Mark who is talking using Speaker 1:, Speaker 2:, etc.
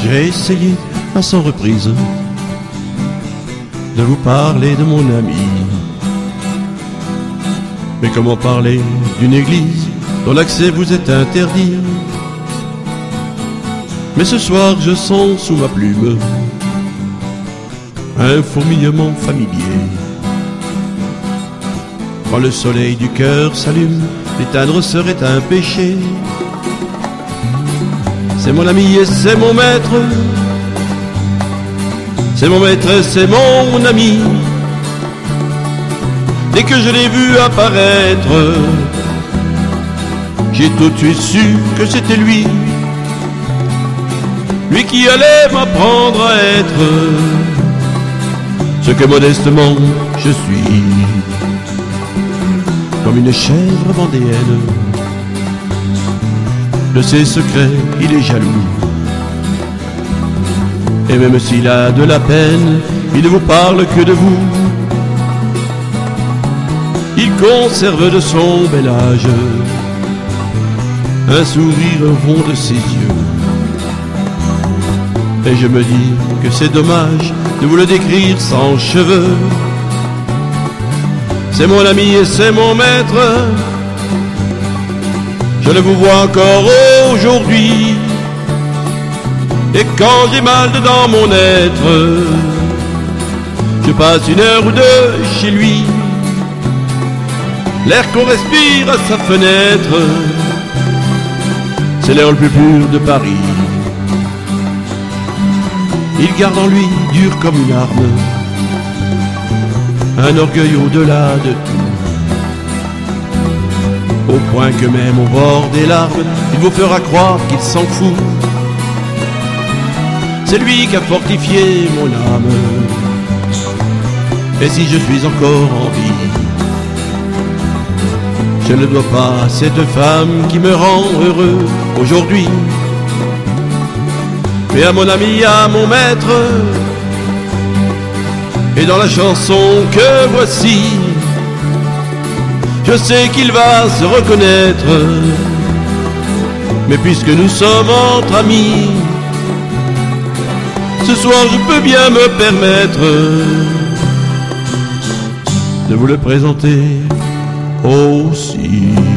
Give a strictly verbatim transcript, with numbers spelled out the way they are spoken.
Speaker 1: J'ai essayé à cent reprises de vous parler de mon ami. Mais comment parler d'une église dont l'accès vous est interdit? Mais ce soir je sens sous ma plume un fourmillement familier. Quand le soleil du cœur s'allume, l'éteindre serait un péché. C'est mon ami et c'est mon maître, c'est mon maître et c'est mon ami. Dès que je l'ai vu apparaître, j'ai tout de suite su que c'était lui, lui qui allait m'apprendre à être ce que modestement je suis. Comme une chèvre vendéenne, de ses secrets il est jaloux. Et même s'il a de la peine, il ne vous parle que de vous. Il conserve de son bel âge un sourire rond de ses yeux. Et je me dis que c'est dommage de vous le décrire sans cheveux. C'est mon ami et c'est mon maître, je le vous vois encore aujourd'hui. Et quand j'ai mal dans mon être, je passe une heure ou deux chez lui. L'air qu'on respire à sa fenêtre, c'est l'air le plus pur de Paris. Il garde en lui, dur comme une arme, un orgueil au-delà de tout. Au point que même au bord des larmes, il vous fera croire qu'il s'en fout. C'est lui qui a fortifié mon âme. Et si je suis encore en vie, je ne dois pas à cette femme qui me rend heureux aujourd'hui, mais à mon ami, à mon maître. Et dans la chanson que voici, je sais qu'il va se reconnaître. Mais puisque nous sommes entre amis, ce soir je peux bien me permettre de vous le présenter aussi.